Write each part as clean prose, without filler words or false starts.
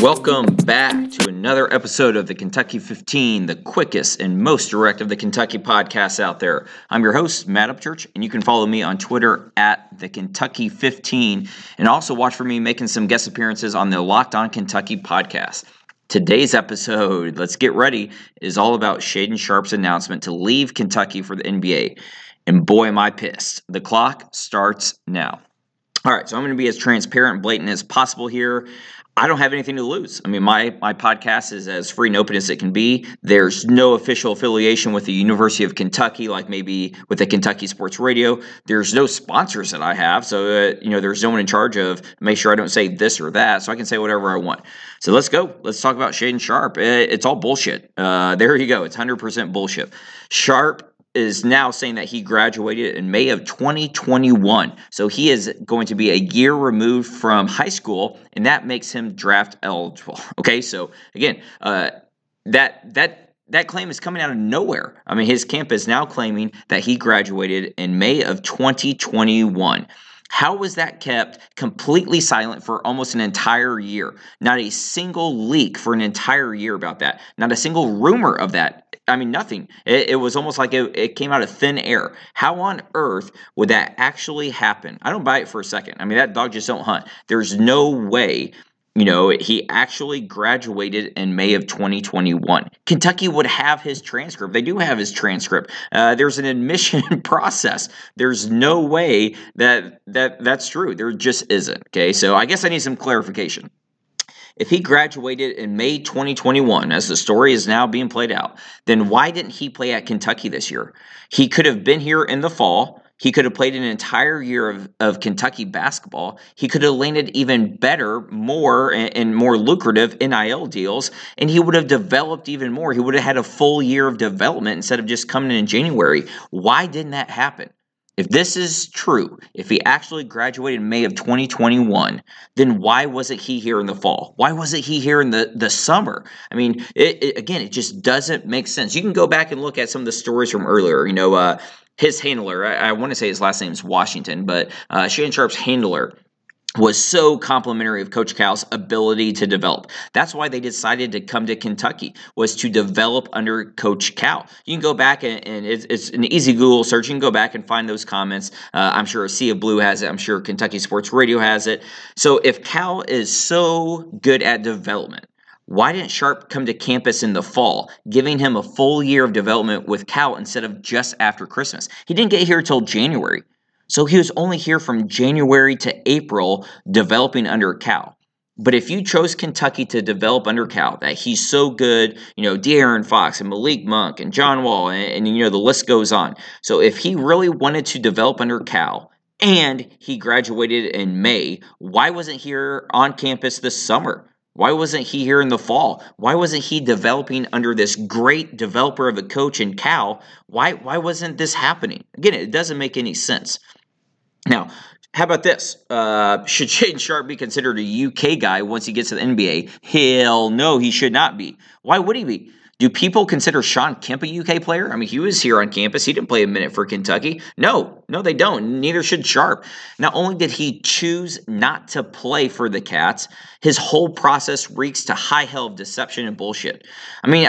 Welcome back to another episode of the Kentucky 15, the quickest and most direct of the Kentucky podcasts out there. I'm your host, Matt Upchurch, and you can follow me on Twitter at the Kentucky 15, and also watch for me making some guest appearances on the Locked On Kentucky podcast. Today's episode, let's get ready, is all about Shaedon Sharpe's announcement to leave Kentucky for the NBA. And boy, am I pissed. The clock starts now. All right, so I'm going to be as transparent and blatant as possible here. I don't have anything to lose. I mean, my podcast is as free and open as it can be. There's no official affiliation with the University of Kentucky, like maybe with the Kentucky Sports Radio. There's no sponsors that I have, so there's no one in charge of make sure I don't say this or that, so I can say whatever I want. So let's go. Let's talk about Shaedon Sharpe. It's all bullshit. There you go. It's 100% bullshit. Sharpe is now saying that he graduated in May of 2021. So he is going to be a year removed from high school, and that makes him draft eligible. Okay, so again, that claim is coming out of nowhere. I mean, his camp is now claiming that he graduated in May of 2021. How was that kept completely silent for almost an entire year? Not a single leak for an entire year about that. Not a single rumor of that. I mean, nothing. It was almost like it came out of thin air. How on earth would that actually happen? I don't buy it for a second. I mean, that dog just don't hunt. There's no way, he actually graduated in May of 2021. Kentucky would have his transcript. They do have his transcript. There's an admission process. There's no way that's true. There just isn't. Okay, so I guess I need some clarification. If he graduated in May 2021, as the story is now being played out, then why didn't he play at Kentucky this year? He could have been here in the fall. He could have played an entire year of Kentucky basketball. He could have landed even better, more and more lucrative NIL deals, and he would have developed even more. He would have had a full year of development instead of just coming in January. Why didn't that happen? If this is true, if he actually graduated in May of 2021, then why wasn't he here in the fall? Why wasn't he here in the summer? I mean, it just doesn't make sense. You can go back and look at some of the stories from earlier. His handler, I want to say his last name is Washington, but Shaedon Sharpe's handler was so complimentary of Coach Cal's ability to develop. That's why they decided to come to Kentucky, was to develop under Coach Cal. You can go back and it's an easy Google search. You can go back and find those comments. I'm sure Sea of Blue has it. I'm sure Kentucky Sports Radio has it. So if Cal is so good at development, why didn't Sharpe come to campus in the fall, giving him a full year of development with Cal instead of just after Christmas? He didn't get here until January. So he was only here from January to April developing under Cal. But if you chose Kentucky to develop under Cal, that he's so good, De'Aaron Fox and Malik Monk and John Wall, and the list goes on. So if he really wanted to develop under Cal and he graduated in May, why wasn't he here on campus this summer? Why wasn't he here in the fall? Why wasn't he developing under this great developer of a coach in Cal? Why wasn't this happening? Again, it doesn't make any sense. Now, how about this? Should Shaedon Sharpe be considered a UK guy once he gets to the NBA? Hell no, he should not be. Why would he be? Do people consider Shawn Kemp a UK player? I mean, he was here on campus. He didn't play a minute for Kentucky. No, they don't. Neither should Sharpe. Not only did he choose not to play for the Cats, his whole process reeks to high hell of deception and bullshit. I mean,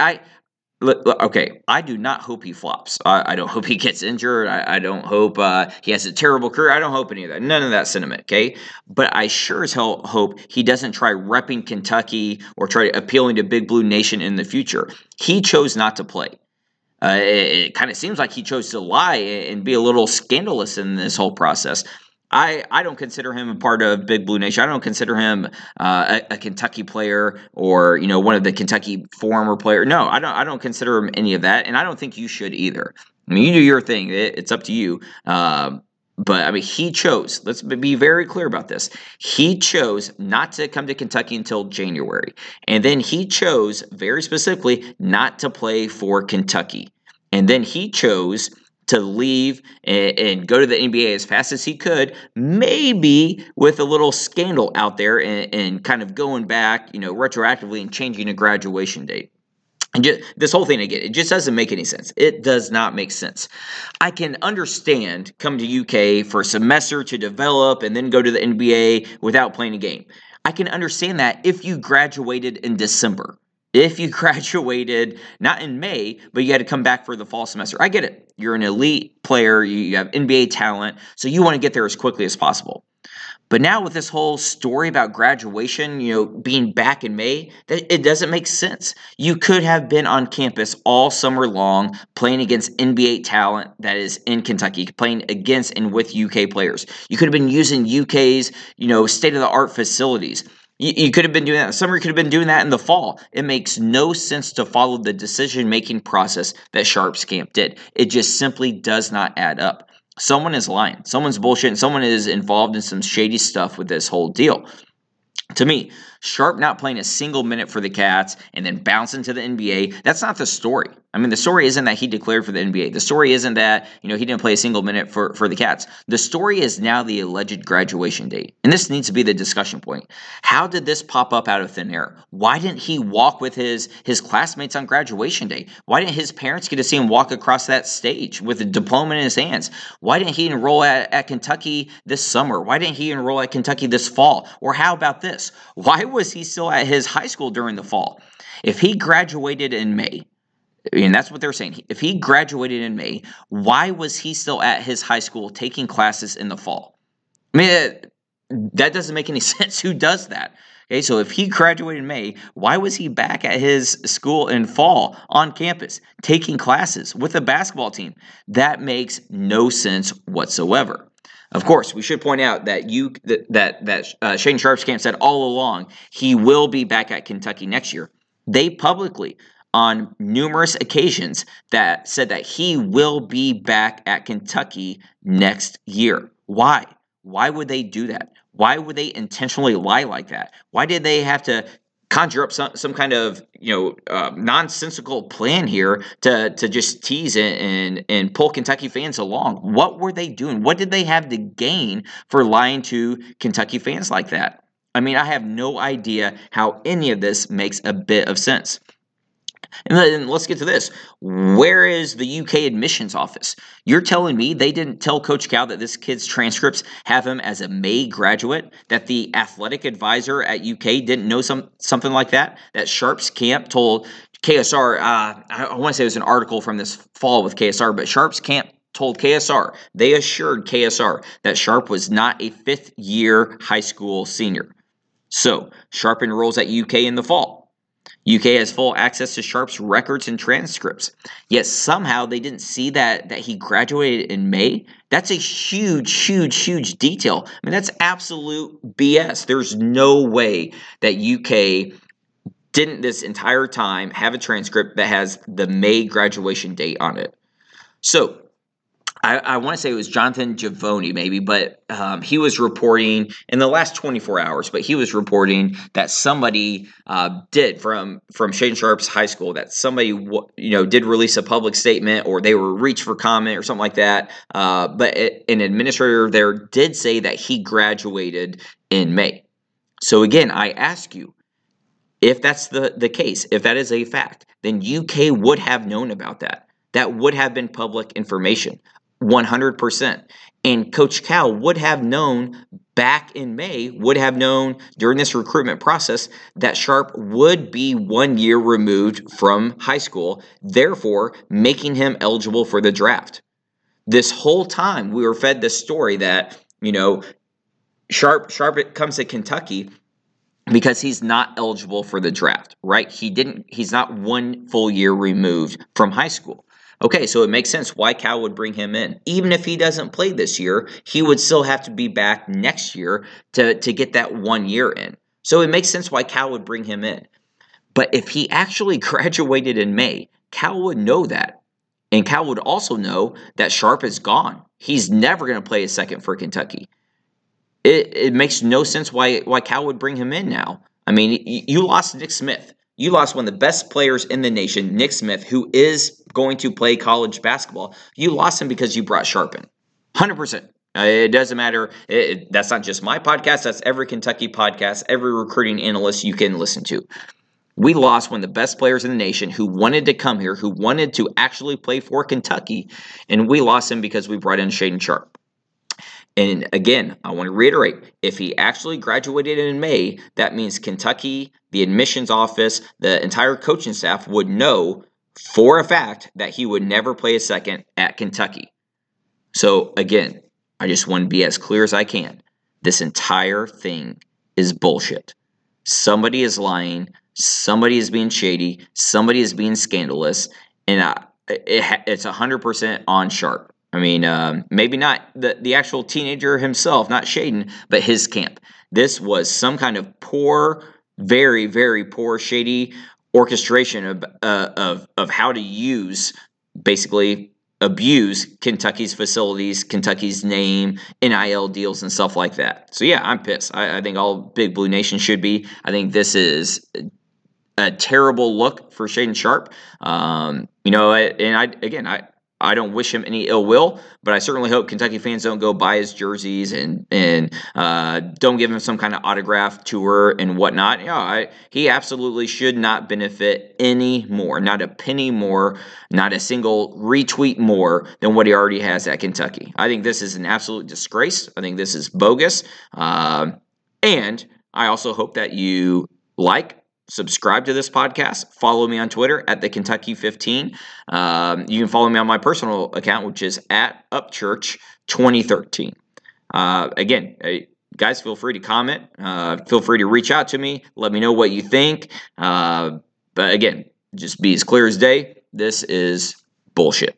I do not hope he flops. I don't hope he gets injured. I don't hope he has a terrible career. I don't hope any of that. None of that sentiment, okay? But I sure as hell hope he doesn't try repping Kentucky or try appealing to Big Blue Nation in the future. He chose not to play. It kind of seems like he chose to lie and be a little scandalous in this whole process. I don't consider him a part of Big Blue Nation. I don't consider him a Kentucky player or one of the Kentucky former players. No, I don't consider him any of that, and I don't think you should either. I mean, you do your thing. It's up to you. But I mean, he chose. Let's be very clear about this. He chose not to come to Kentucky until January, and then he chose very specifically not to play for Kentucky, and then he chose to leave and go to the NBA as fast as he could, maybe with a little scandal out there and kind of going back, retroactively and changing a graduation date. And this whole thing, again, it just doesn't make any sense. It does not make sense. I can understand coming to UK for a semester to develop and then go to the NBA without playing a game. I can understand that if you graduated in December. If you graduated not in May, but you had to come back for the fall semester. I get it. You're an elite player. You have NBA talent. So you want to get there as quickly as possible. But now with this whole story about graduation, being back in May, it doesn't make sense. You could have been on campus all summer long playing against NBA talent that is in Kentucky, playing against and with UK players. You could have been using UK's, state-of-the-art facilities. You could have been doing that in the summer. You could have been doing that in the fall. It makes no sense to follow the decision-making process that Sharp's camp did. It just simply does not add up. Someone is lying. Someone's bullshitting. Someone is involved in some shady stuff with this whole deal. To me, Sharp not playing a single minute for the Cats and then bouncing to the NBA, that's not the story. I mean, the story isn't that he declared for the NBA. The story isn't that, he didn't play a single minute for the Cats. The story is now the alleged graduation date. And this needs to be the discussion point. How did this pop up out of thin air? Why didn't he walk with his classmates on graduation day? Why didn't his parents get to see him walk across that stage with a diploma in his hands? Why didn't he enroll at Kentucky this summer? Why didn't he enroll at Kentucky this fall? Or how about this? Why was he still at his high school during the fall? If he graduated in May, and that's what they're saying. If he graduated in May, why was he still at his high school taking classes in the fall? I mean, that doesn't make any sense. Who does that? Okay, so if he graduated in May, why was he back at his school in fall on campus taking classes with the basketball team? That makes no sense whatsoever. Of course, we should point out that Shaedon Sharp's camp said all along he will be back at Kentucky next year. They publicly, on numerous occasions, that said that he will be back at Kentucky next year. Why? Why would they do that? Why would they intentionally lie like that? Why did they have to conjure up some kind of nonsensical plan here to just tease and pull Kentucky fans along? What were they doing? What did they have to gain for lying to Kentucky fans like that? I mean, I have no idea how any of this makes a bit of sense. And then let's get to this. Where is the UK admissions office? You're telling me they didn't tell Coach Cal that this kid's transcripts have him as a May graduate? That the athletic advisor at UK didn't know something like that? That Sharp's camp told KSR, I want to say it was an article from this fall with KSR, but Sharp's camp told KSR, they assured KSR that Sharp was not a fifth-year high school senior. So Sharp enrolls at UK in the fall. UK has full access to Sharp's records and transcripts. Yet somehow they didn't see that he graduated in May. That's a huge detail. I mean, that's absolute BS. There's no way that UK didn't this entire time have a transcript that has the May graduation date on it. So I want to say it was Jonathan Givony maybe, but he was reporting in the last 24 hours, but he was reporting that somebody did from Shaedon Sharp's high school, that somebody did release a public statement, or they were reached for comment or something like that. But an administrator there did say that he graduated in May. So again, I ask you, if that's the case, if that is a fact, then UK would have known about that. That would have been public information. 100%. And Coach Cal would have known back in May, would have known during this recruitment process that Sharp would be 1 year removed from high school, therefore making him eligible for the draft. This whole time we were fed this story that, Sharp comes to Kentucky because he's not eligible for the draft, right? He's not 1 full year removed from high school. Okay, so it makes sense why Cal would bring him in. Even if he doesn't play this year, he would still have to be back next year to get that 1 year in. So it makes sense why Cal would bring him in. But if he actually graduated in May, Cal would know that. And Cal would also know that Sharp is gone. He's never going to play a second for Kentucky. It makes no sense why Cal would bring him in now. I mean, you lost Nick Smith. You lost one of the best players in the nation, Nick Smith, who is going to play college basketball. You lost him because you brought Sharp in. 100%. It doesn't matter. That's not just my podcast. That's every Kentucky podcast, every recruiting analyst you can listen to. We lost one of the best players in the nation who wanted to come here, who wanted to actually play for Kentucky, and we lost him because we brought in Shaedon Sharp. And again, I want to reiterate, if he actually graduated in May, that means Kentucky, the admissions office, the entire coaching staff would know for a fact that he would never play a second at Kentucky. So again, I just want to be as clear as I can. This entire thing is bullshit. Somebody is lying. Somebody is being shady. Somebody is being scandalous. And it's 100% on Sharp. I mean, maybe not the actual teenager himself, not Shaden, but his camp. This was some kind of poor, very, very poor, shady orchestration of how to use, basically abuse Kentucky's facilities, Kentucky's name, NIL deals, and stuff like that. So yeah, I'm pissed. I think all Big Blue Nation should be. I think this is a terrible look for Shaden Sharp. I don't wish him any ill will, but I certainly hope Kentucky fans don't go buy his jerseys and don't give him some kind of autograph tour and whatnot. He absolutely should not benefit any more, not a penny more, not a single retweet more than what he already has at Kentucky. I think this is an absolute disgrace. I think this is bogus. And I also hope that you subscribe to this podcast. Follow me on Twitter at the Kentucky 15. You can follow me on my personal account, which is at Upchurch2013. Again, guys, feel free to comment. Feel free to reach out to me. Let me know what you think. But again, just be as clear as day. This is bullshit.